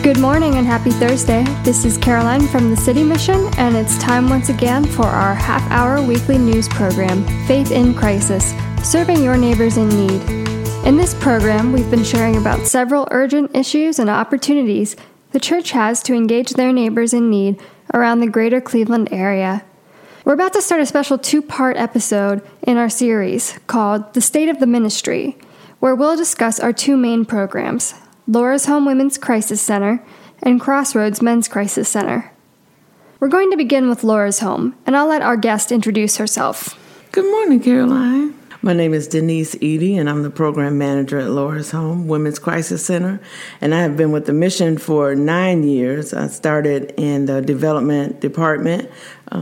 Good morning and happy Thursday. This is Caroline from the City Mission, and it's time once again for our half-hour weekly news program, Faith in Crisis, serving your neighbors in need. In this program, we've been sharing about several urgent issues and opportunities the church has to engage their neighbors in need around the greater Cleveland area. We're about to start a special two-part episode in our series called The State of the Ministry, where we'll discuss our two main programs, Laura's Home Women's Crisis Center and Crossroads Men's Crisis Center. We're going to begin with Laura's Home, and I'll let our guest introduce herself. Good morning, Caroline. My name is Denise Eady, and I'm the program manager at Laura's Home Women's Crisis Center, and I have been with the mission for 9 years. I started in the development department,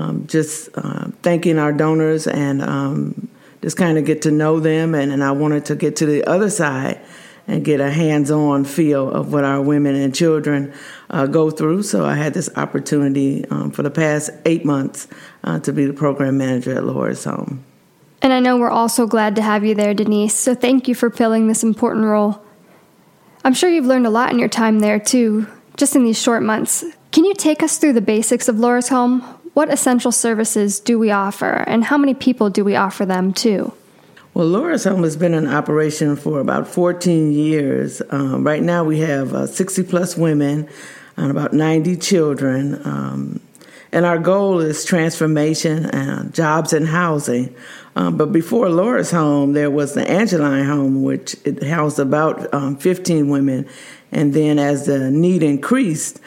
thanking our donors and just kind of get to know them, and I wanted to get to the other side and get a hands-on feel of what our women and children go through. So I had this opportunity for the past 8 months to be the program manager at Laura's Home. And I know we're also glad to have you there, Denise, so thank you for filling this important role. I'm sure you've learned a lot in your time there, too, just in these short months. Can you take us through the basics of Laura's Home? What essential services do we offer, and how many people do we offer them to? Well, Laura's Home has been in operation for about 14 years. Right now we have 60-plus women and about 90 children. And our goal is transformation, jobs, and housing. But before Laura's Home, there was the Angeline Home, which it housed about 15 women. And then as the need increased,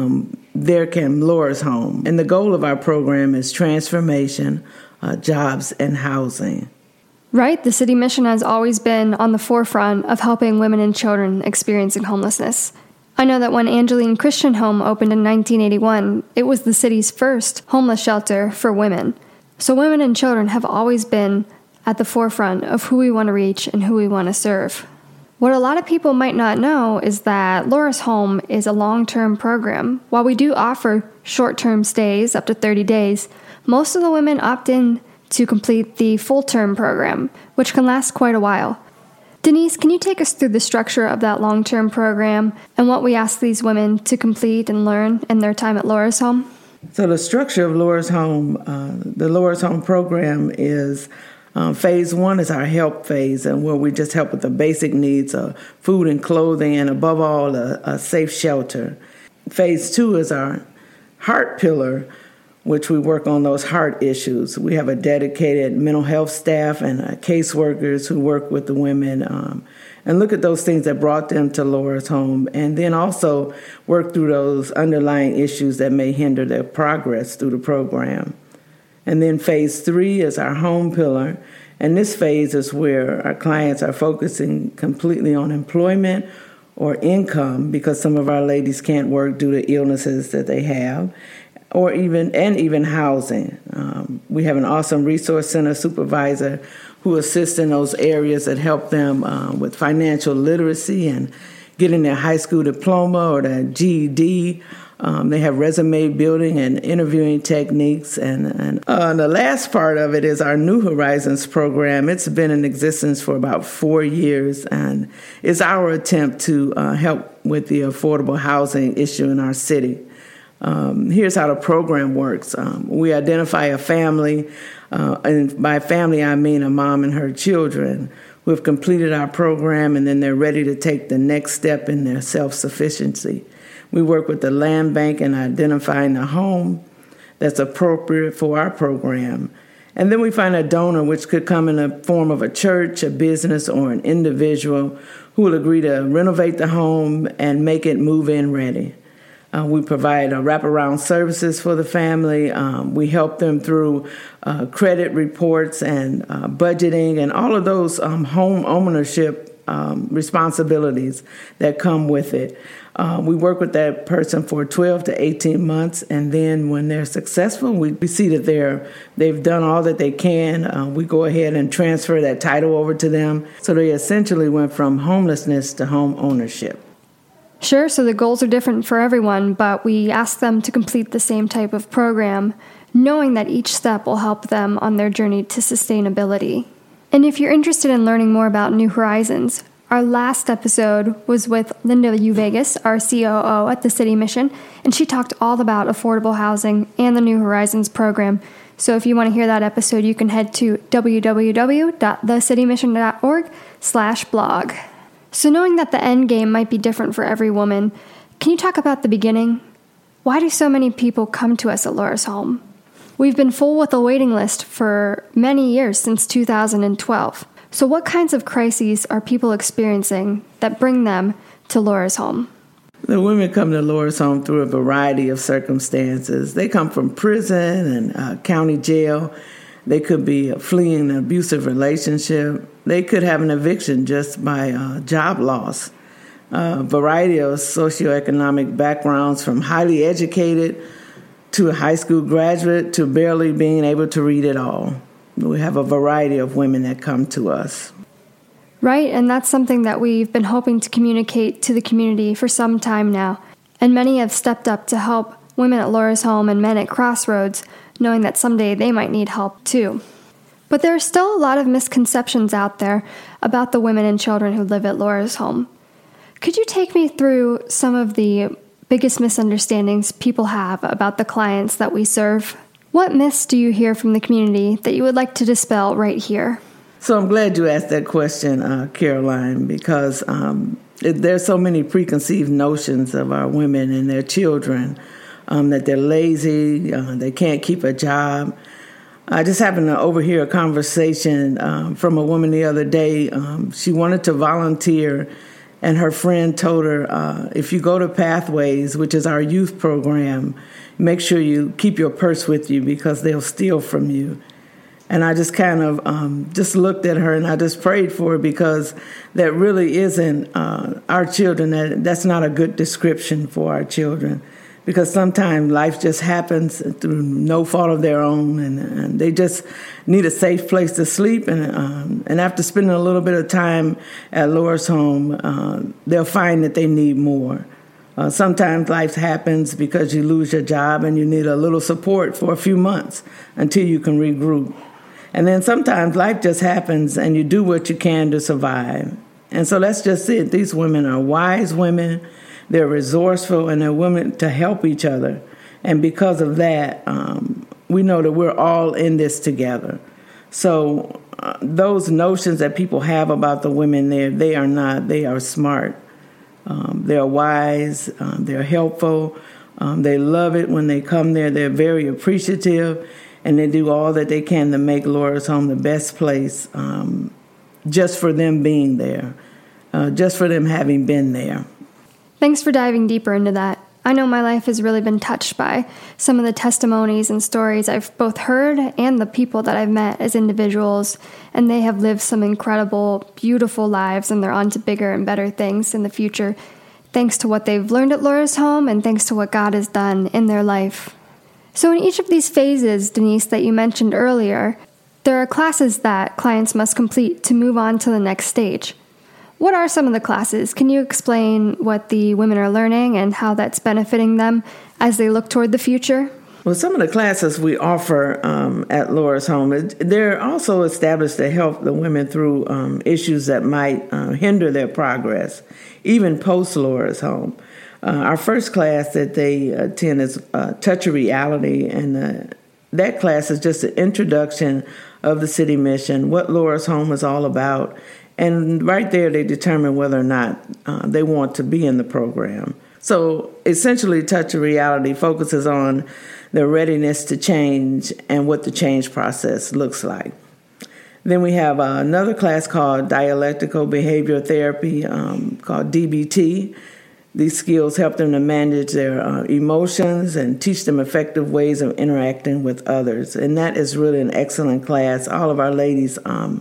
there came Laura's Home. And the goal of our program is transformation, jobs, and housing. Right, the City Mission has always been on the forefront of helping women and children experiencing homelessness. I know that when Angeline Christian Home opened in 1981, it was the city's first homeless shelter for women. So women and children have always been at the forefront of who we want to reach and who we want to serve. What a lot of people might not know is that Laura's Home is a long-term program. While we do offer short-term stays up to 30 days, most of the women opt in to complete the full-term program, which can last quite a while. Denise, can you take us through the structure of that long-term program and what we ask these women to complete and learn in their time at Laura's Home? So the structure of Laura's Home, the Laura's Home program is phase one is our help phase, and where we just help with the basic needs of food and clothing, and above all, a safe shelter. Phase two is our heart pillar, which we work on those heart issues. We have a dedicated mental health staff and caseworkers who work with the women and look at those things that brought them to Laura's Home, and then also work through those underlying issues that may hinder their progress through the program. And then phase three is our home pillar, and this phase is where our clients are focusing completely on employment or income, because some of our ladies can't work due to illnesses that they have, or even housing. We have an awesome resource center supervisor who assists in those areas that help them with financial literacy and getting their high school diploma or their GED. They have resume building and interviewing techniques. And the last part of it is our New Horizons program. It's been in existence for about 4 years, and it's our attempt to help with the affordable housing issue in our city. Here's how the program works. We identify a family, and by family I mean a mom and her children, who have completed our program, and then they're ready to take the next step in their self-sufficiency. We work with the land bank in identifying a home that's appropriate for our program. And then we find a donor, which could come in the form of a church, a business, or an individual who will agree to renovate the home and make it move-in ready. We provide wraparound services for the family. We help them through credit reports and budgeting and all of those home ownership responsibilities that come with it. We work with that person for 12 to 18 months, and then when they're successful, we see that they've done all that they can. We go ahead and transfer that title over to them. So they essentially went from homelessness to home ownership. Sure, so the goals are different for everyone, but we ask them to complete the same type of program, knowing that each step will help them on their journey to sustainability. And if you're interested in learning more about New Horizons, Our last episode was with Linda U. Vegas, our COO at the City Mission, and she talked all about affordable housing and the New Horizons program. So if you want to hear that episode, you can head to www.thecitymission.org/blog. So knowing that the end game might be different for every woman, can you talk about the beginning? Why do so many people come to us at Laura's Home? We've been full with a waiting list for many years since 2012. So what kinds of crises are people experiencing that bring them to Laura's Home? The women come to Laura's Home through a variety of circumstances. They come from prison and county jail. They could be fleeing an abusive relationship. They could have an eviction just by job loss. A variety of socioeconomic backgrounds, from highly educated to a high school graduate to barely being able to read at all. We have a variety of women that come to us. Right, and that's something that we've been hoping to communicate to the community for some time now. And many have stepped up to help women at Laura's Home and men at Crossroads, knowing that someday they might need help too. But there are still a lot of misconceptions out there about the women and children who live at Laura's Home. Could you take me through some of the biggest misunderstandings people have about the clients that we serve? What myths do you hear from the community that you would like to dispel right here? So I'm glad you asked that question, Caroline, because there's so many preconceived notions of our women and their children, that they're lazy, they can't keep a job. I just happened to overhear a conversation from a woman the other day. She wanted to volunteer, and her friend told her, if you go to Pathways, which is our youth program, make sure you keep your purse with you because they'll steal from you. And I just kind of just looked at her and I just prayed for her, because that really isn't our children. That's not a good description for our children, because sometimes life just happens through no fault of their own, and they just need a safe place to sleep. And after spending a little bit of time at Laura's Home, they'll find that they need more. Sometimes life happens because you lose your job and you need a little support for a few months until you can regroup. And then sometimes life just happens and you do what you can to survive. And so that's just it. These women are wise women. They're resourceful, and they're women to help each other. And because of that, we know that we're all in this together. So those notions that people have about the women there, they are not. They are smart. They're wise. They're helpful. They love it when they come there. They're very appreciative, and they do all that they can to make Laura's Home the best place, just for them being there, just for them having been there. Thanks for diving deeper into that. I know my life has really been touched by some of the testimonies and stories I've both heard and the people that I've met as individuals, and they have lived some incredible, beautiful lives, and they're on to bigger and better things in the future, thanks to what they've learned at Laura's Home and thanks to what God has done in their life. So in each of these phases, Denise, that you mentioned earlier, there are classes that clients must complete to move on to the next stage. What are some of the classes? Can you explain what the women are learning and how that's benefiting them as they look toward the future? Well, some of the classes we offer at Laura's Home, they're also established to help the women through issues that might hinder their progress, even post Laura's Home. Our first class that they attend is Touch of Reality, and that class is just an introduction of the City Mission, what Laura's Home is all about. And right there, they determine whether or not they want to be in the program. So essentially, Touch of Reality focuses on their readiness to change and what the change process looks like. Then we have another class called Dialectical Behavioral Therapy, called DBT. These skills help them to manage their emotions and teach them effective ways of interacting with others. And that is really an excellent class. All of our ladies,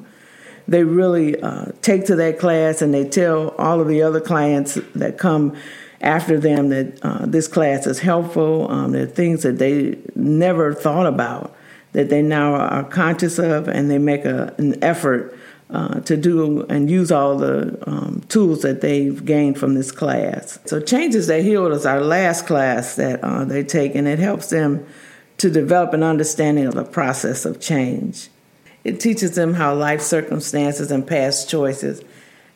they really take to that class, and they tell all of the other clients that come after them that this class is helpful. There are things that they never thought about that they now are conscious of, and they make an effort to do and use all the tools that they've gained from this class. So Changes That Heal is our last class that they take, and it helps them to develop an understanding of the process of change. It teaches them how life circumstances and past choices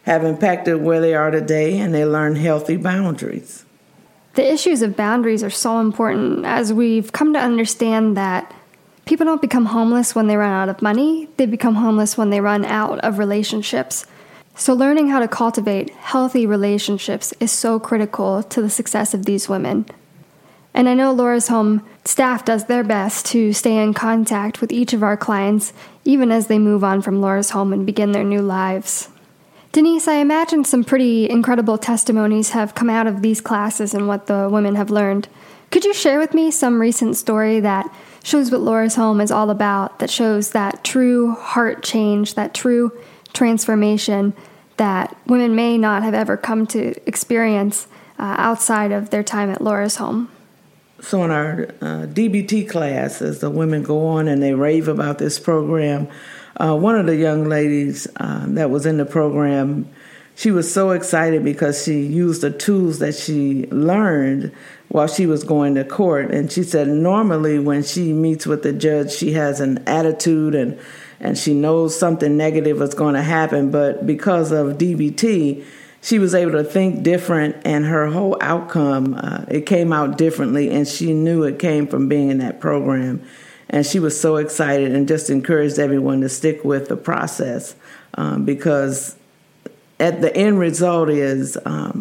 have impacted where they are today, and they learn healthy boundaries. The issues of boundaries are so important, as we've come to understand that people don't become homeless when they run out of money. They become homeless when they run out of relationships. So learning how to cultivate healthy relationships is so critical to the success of these women. And I know Laura's Home staff does their best to stay in contact with each of our clients, even as they move on from Laura's Home and begin their new lives. Denise, I imagine some pretty incredible testimonies have come out of these classes and what the women have learned. Could you share with me some recent story that shows what Laura's Home is all about, that shows that true heart change, that true transformation that women may not have ever come to experience outside of their time at Laura's Home? So in our DBT class, as the women go on and they rave about this program, one of the young ladies that was in the program, she was so excited because she used the tools that she learned while she was going to court. And she said normally when she meets with the judge, she has an attitude and she knows something negative is going to happen. But because of DBT, she was able to think different, and her whole outcome, it came out differently, and she knew it came from being in that program. And she was so excited and just encouraged everyone to stick with the process because at the end result is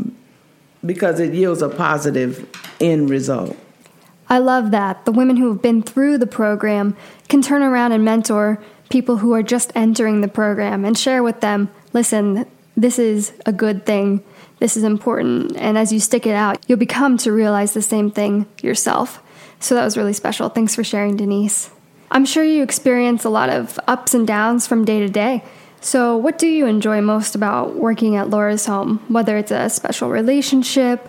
because it yields a positive end result. I love that. The women who have been through the program can turn around and mentor people who are just entering the program and share with them, listen, this is a good thing. This is important. And as you stick it out, you'll become to realize the same thing yourself. So that was really special. Thanks for sharing, Denise. I'm sure you experience a lot of ups and downs from day to day. So what do you enjoy most about working at Laura's Home, whether it's a special relationship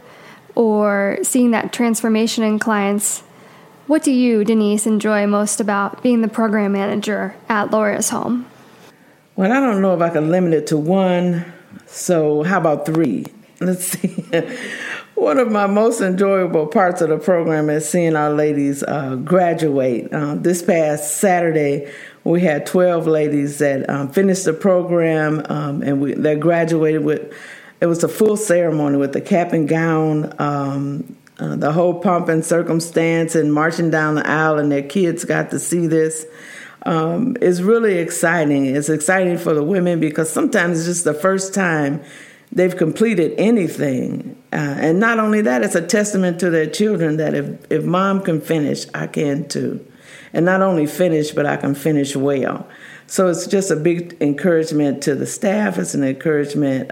or seeing that transformation in clients? What do you, Denise, enjoy most about being the program manager at Laura's Home? Well, I don't know if I can limit it to one, so how about three? Let's see. One of my most enjoyable parts of the program is seeing our ladies graduate. This past Saturday, we had 12 ladies that finished the program, and they graduated with, it was a full ceremony with the cap and gown, the whole pomp and circumstance, and marching down the aisle, and their kids got to see this. It's really exciting. It's exciting for the women because sometimes it's just the first time they've completed anything. And not only that, it's a testament to their children that if mom can finish, I can too. And not only finish, but I can finish well. So it's just a big encouragement to the staff. It's an encouragement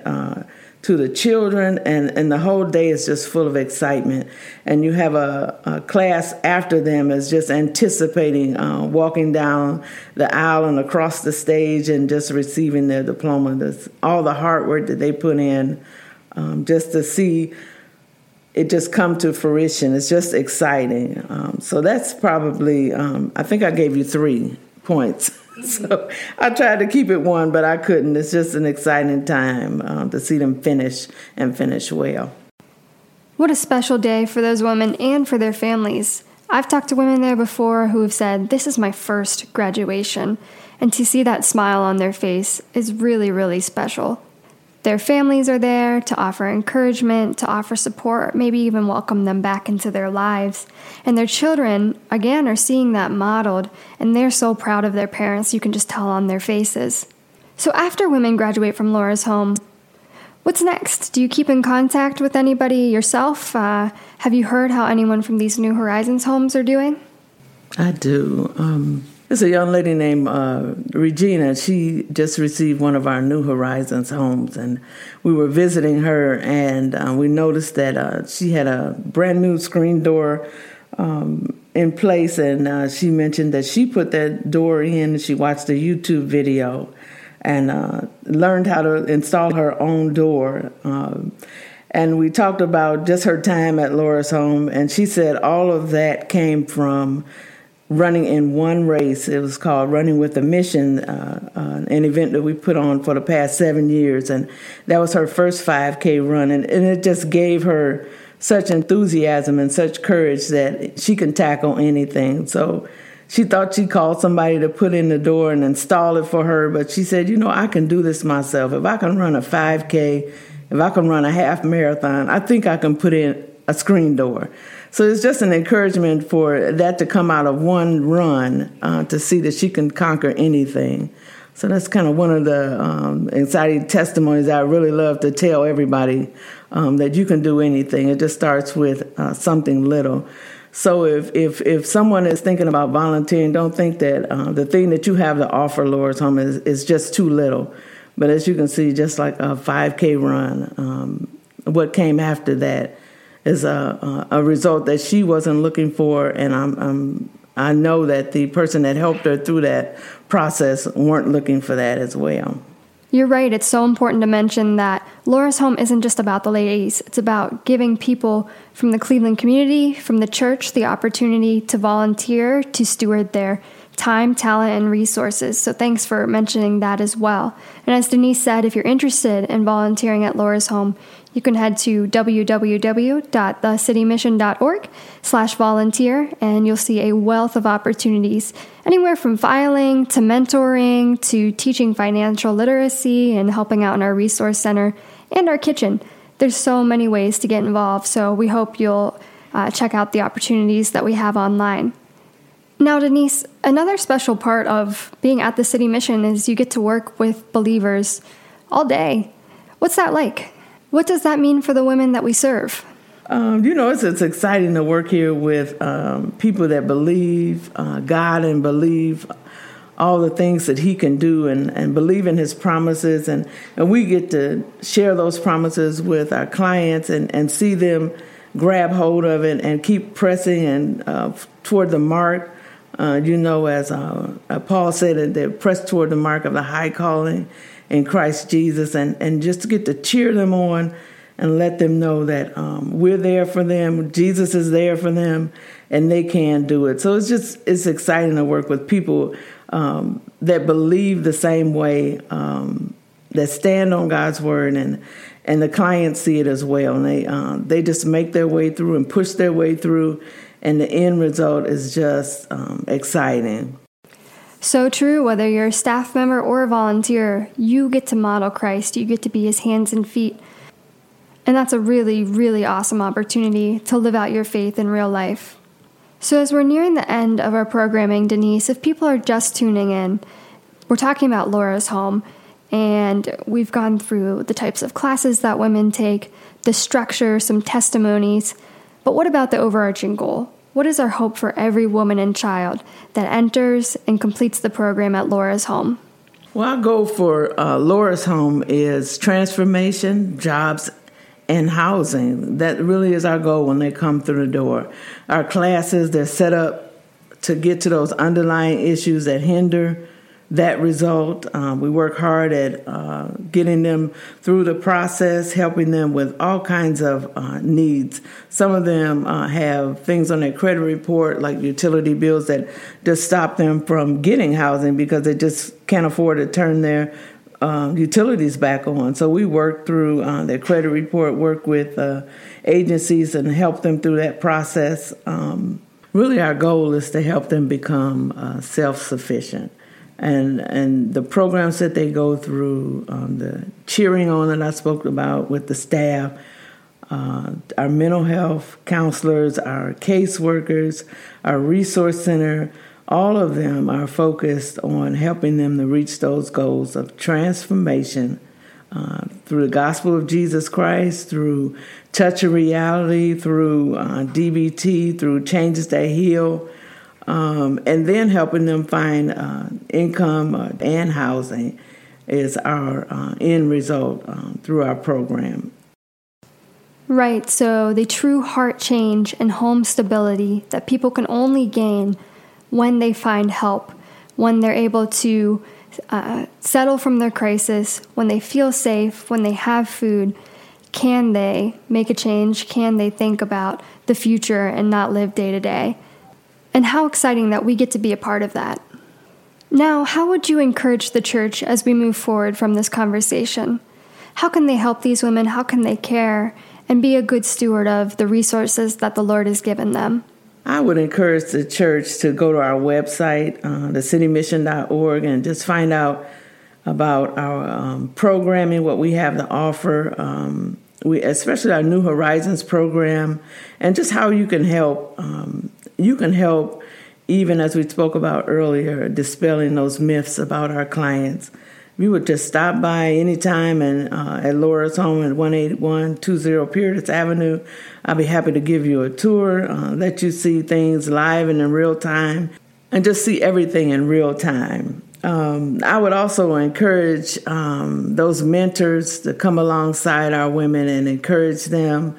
to the children, and the whole day is just full of excitement. And you have a class after them is just anticipating walking down the aisle and across the stage and just receiving their diploma. That's all the hard work that they put in just to see it just come to fruition. It's just exciting. So that's probably, I think I gave you 3 points. So I tried to keep it one, but I couldn't. It's just an exciting time to see them finish and finish well. What a special day for those women and for their families. I've talked to women there before who have said, this is my first graduation. And to see that smile on their face is really, really special. Their families are there to offer encouragement, to offer support, maybe even welcome them back into their lives. And their children, again, are seeing that modeled, and they're so proud of their parents, you can just tell on their faces. So after women graduate from Laura's Home, what's next? Do you keep in contact with anybody yourself? Have you heard how anyone from these New Horizons homes are doing? I do. There's a young lady named Regina. She just received one of our New Horizons homes, and we were visiting her, and we noticed that she had a brand new screen door in place, and she mentioned that she put that door in, and she watched a YouTube video and learned how to install her own door. And we talked about just her time at Laura's Home, and she said all of that came from running in one race. It was called Running with a Mission, an event that we put on for the past 7 years. And that was her first 5K run. And it just gave her such enthusiasm and such courage that she can tackle anything. So she thought she called somebody to put in the door and install it for her, but she said, I can do this myself. If I can run a 5K, if I can run a half marathon, I think I can put in a screen door. So it's just an encouragement for that to come out of one run to see that she can conquer anything. So that's kind of one of the exciting testimonies I really love to tell everybody, that you can do anything. It just starts with something little. So if someone is thinking about volunteering, don't think that the thing that you have to offer Laura's Home is just too little. But as you can see, just like a 5K run, what came after that is a result that she wasn't looking for, and I know that the person that helped her through that process weren't looking for that as well. You're right. It's so important to mention that Laura's Home isn't just about the ladies. It's about giving people from the Cleveland community, from the church, the opportunity to volunteer, to steward their time, talent, and resources. So thanks for mentioning that as well. And as Denise said, if you're interested in volunteering at Laura's Home, you can head to www.thecitymission.org/volunteer, and you'll see a wealth of opportunities, anywhere from filing to mentoring to teaching financial literacy and helping out in our resource center and our kitchen. There's so many ways to get involved, so we hope you'll check out the opportunities that we have online. Now, Denise, another special part of being at the City Mission is you get to work with believers all day. What's that like? What does that mean for the women that we serve? It's exciting to work here with people that believe God and believe all the things that He can do and believe in His promises. And we get to share those promises with our clients and see them grab hold of it and keep pressing and toward the mark. As Paul said, that they're pressed toward the mark of the high calling in Christ Jesus, and just to get to cheer them on and let them know that we're there for them, Jesus is there for them, and they can do it. So it's exciting to work with people that believe the same way, that stand on God's word, and the clients see it as well, and they just make their way through and push their way through, and the end result is just exciting. So true. Whether you're a staff member or a volunteer, you get to model Christ. You get to be His hands and feet. And that's a really, really awesome opportunity to live out your faith in real life. So as we're nearing the end of our programming, Denise, if people are just tuning in, we're talking about Laura's Home, and we've gone through the types of classes that women take, the structure, some testimonies. But what about the overarching goal? What is our hope for every woman and child that enters and completes the program at Laura's Home? Well, our goal for Laura's Home is transformation, jobs, and housing. That really is our goal when they come through the door. Our classes, they're set up to get to those underlying issues that hinder that result. We work hard at getting them through the process, helping them with all kinds of needs. Some of them have things on their credit report, like utility bills, that just stop them from getting housing because they just can't afford to turn their utilities back on. So we work through their credit report, work with agencies and help them through that process. Really, our goal is to help them become self-sufficient. And the programs that they go through, the cheering on that I spoke about with the staff, our mental health counselors, our caseworkers, our resource center, all of them are focused on helping them to reach those goals of transformation through the gospel of Jesus Christ, through touch of reality, through DBT, through changes that heal, and then helping them find income and housing is our end result through our program. Right, so the true heart change and home stability that people can only gain when they find help, when they're able to settle from their crisis, when they feel safe, when they have food. Can they make a change? Can they think about the future and not live day to day? And how exciting that we get to be a part of that. Now, how would you encourage the church as we move forward from this conversation? How can they help these women? How can they care and be a good steward of the resources that the Lord has given them? I would encourage the church to go to our website, thecitymission.org, and just find out about our programming, what we have to offer, especially our New Horizons program, and just how you can help. You can help, even as we spoke about earlier, dispelling those myths about our clients. If you would just stop by anytime and at Laura's home at 18120 Puritas Avenue, I'll be happy to give you a tour, let you see things live and in real time, and just see everything in real time. I would also encourage those mentors to come alongside our women and encourage them.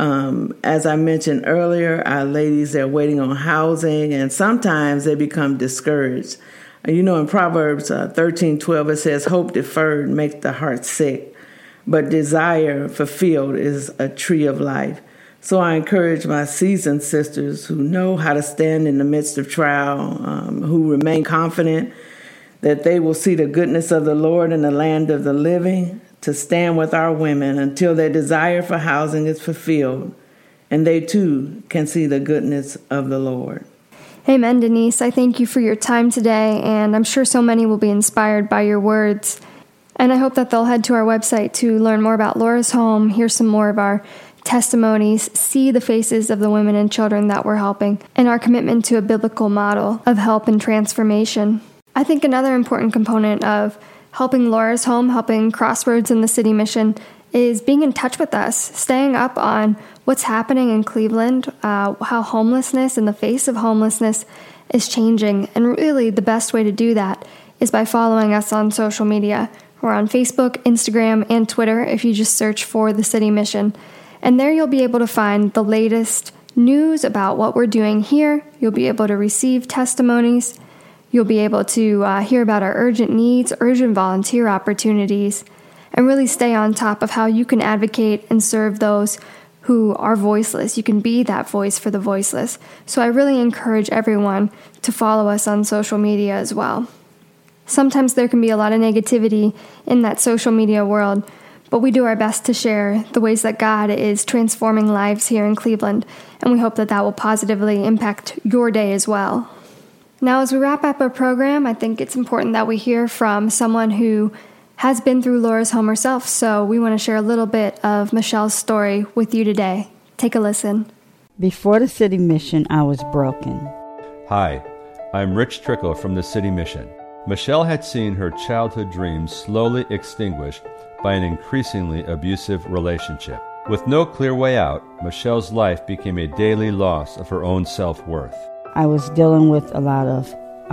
As I mentioned earlier, our ladies, they're waiting on housing, and sometimes they become discouraged. You know, in Proverbs 13:12, it says, "Hope deferred makes the heart sick, but desire fulfilled is a tree of life." So I encourage my seasoned sisters who know how to stand in the midst of trial, who remain confident that they will see the goodness of the Lord in the land of the living, to stand with our women until their desire for housing is fulfilled, and they too can see the goodness of the Lord. Amen, Denise. I thank you for your time today, and I'm sure so many will be inspired by your words. And I hope that they'll head to our website to learn more about Laura's Home, hear some more of our testimonies, see the faces of the women and children that we're helping, and our commitment to a biblical model of help and transformation. I think another important component of helping Laura's Home, helping Crossroads and the City Mission, is being in touch with us, staying up on what's happening in Cleveland, how homelessness and the face of homelessness is changing. And really the best way to do that is by following us on social media. We're on Facebook, Instagram, and Twitter if you just search for the City Mission. And there you'll be able to find the latest news about what we're doing here. You'll be able to receive testimonies. You'll be able to hear about our urgent needs, urgent volunteer opportunities, and really stay on top of how you can advocate and serve those who are voiceless. You can be that voice for the voiceless. So I really encourage everyone to follow us on social media as well. Sometimes there can be a lot of negativity in that social media world, but we do our best to share the ways that God is transforming lives here in Cleveland, and we hope that that will positively impact your day as well. Now, as we wrap up our program, I think it's important that we hear from someone who has been through Laura's Home herself, so we want to share a little bit of Michelle's story with you today. Take a listen. Before the City Mission, I was broken. Hi, I'm Rich Trickle from the City Mission. Michelle had seen her childhood dreams slowly extinguished by an increasingly abusive relationship. With no clear way out, Michelle's life became a daily loss of her own self-worth. I was dealing with a lot of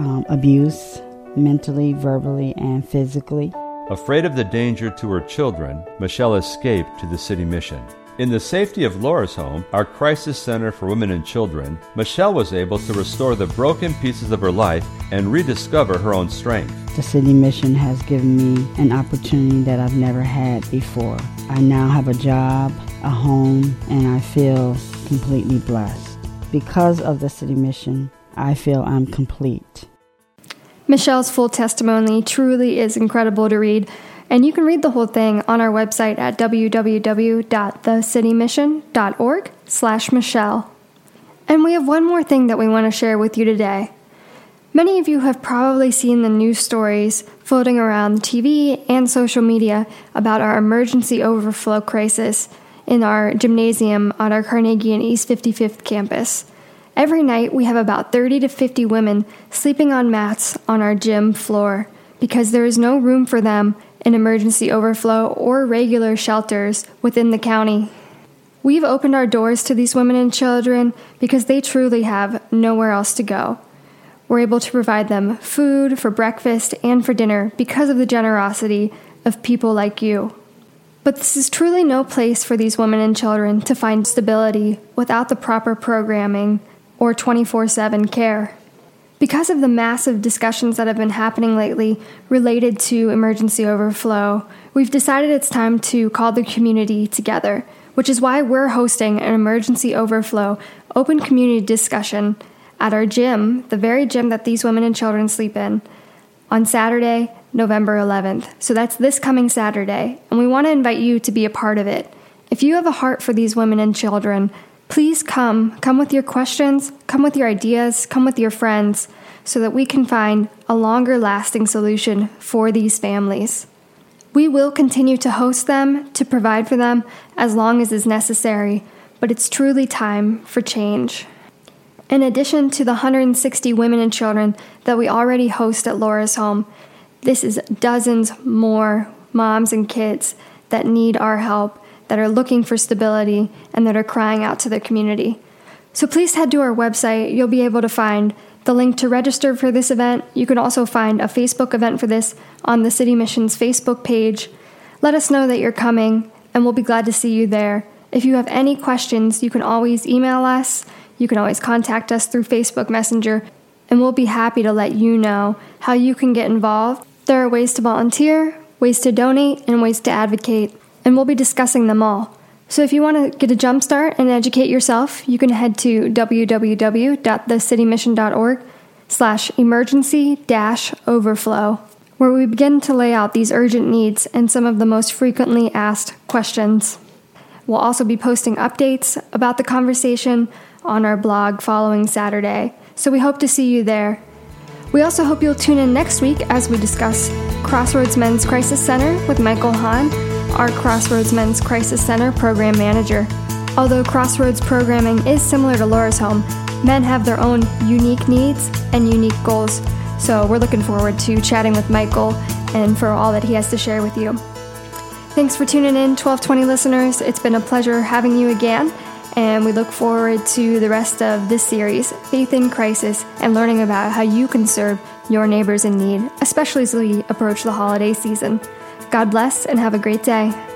abuse, mentally, verbally, and physically. Afraid of the danger to her children, Michelle escaped to the City Mission. In the safety of Laura's Home, our crisis center for women and children, Michelle was able to restore the broken pieces of her life and rediscover her own strength. The City Mission has given me an opportunity that I've never had before. I now have a job, a home, and I feel completely blessed. Because of the City Mission, I feel I'm complete. Michelle's full testimony truly is incredible to read, and you can read the whole thing on our website at www.thecitymission.org/Michelle. And we have one more thing that we want to share with you today. Many of you have probably seen the news stories floating around TV and social media about our emergency overflow crisis in our gymnasium on our Carnegie and East 55th campus. Every night we have about 30 to 50 women sleeping on mats on our gym floor because there is no room for them in emergency overflow or regular shelters within the county. We've opened our doors to these women and children because they truly have nowhere else to go. We're able to provide them food for breakfast and for dinner because of the generosity of people like you. But this is truly no place for these women and children to find stability without the proper programming or 24/7 care. Because of the massive discussions that have been happening lately related to emergency overflow, we've decided it's time to call the community together, which is why we're hosting an emergency overflow open community discussion at our gym, the very gym that these women and children sleep in, on Saturday, November 11th. So that's this coming Saturday, and we want to invite you to be a part of it. If you have a heart for these women and children, Please come with your questions, come with your ideas, come with your friends, so that we can find a longer lasting solution for these families. We will continue to host them, to provide for them as long as is necessary, but it's truly time for change. In addition to the 160 women and children that we already host at Laura's Home, this is dozens more moms and kids that need our help, that are looking for stability, and that are crying out to their community. So please head to our website. You'll be able to find the link to register for this event. You can also find a Facebook event for this on the City Mission's Facebook page. Let us know that you're coming, and we'll be glad to see you there. If you have any questions, you can always email us. You can always contact us through Facebook Messenger, and we'll be happy to let you know how you can get involved. There are ways to volunteer, ways to donate, and ways to advocate, and we'll be discussing them all. So if you want to get a jump start and educate yourself, you can head to www.thecitymission.org/emergency-overflow, where we begin to lay out these urgent needs and some of the most frequently asked questions. We'll also be posting updates about the conversation on our blog following Saturday, so we hope to see you there. We also hope you'll tune in next week as we discuss Crossroads Men's Crisis Center with Michael Hahn, our Crossroads Men's Crisis Center program manager. Although Crossroads programming is similar to Laura's Home, men have their own unique needs and unique goals, so we're looking forward to chatting with Michael and for all that he has to share with you. Thanks for tuning in, 1220 listeners. It's been a pleasure having you again, and we look forward to the rest of this series, Faith in Crisis, and learning about how you can serve your neighbors in need, especially as we approach the holiday season. God bless and have a great day.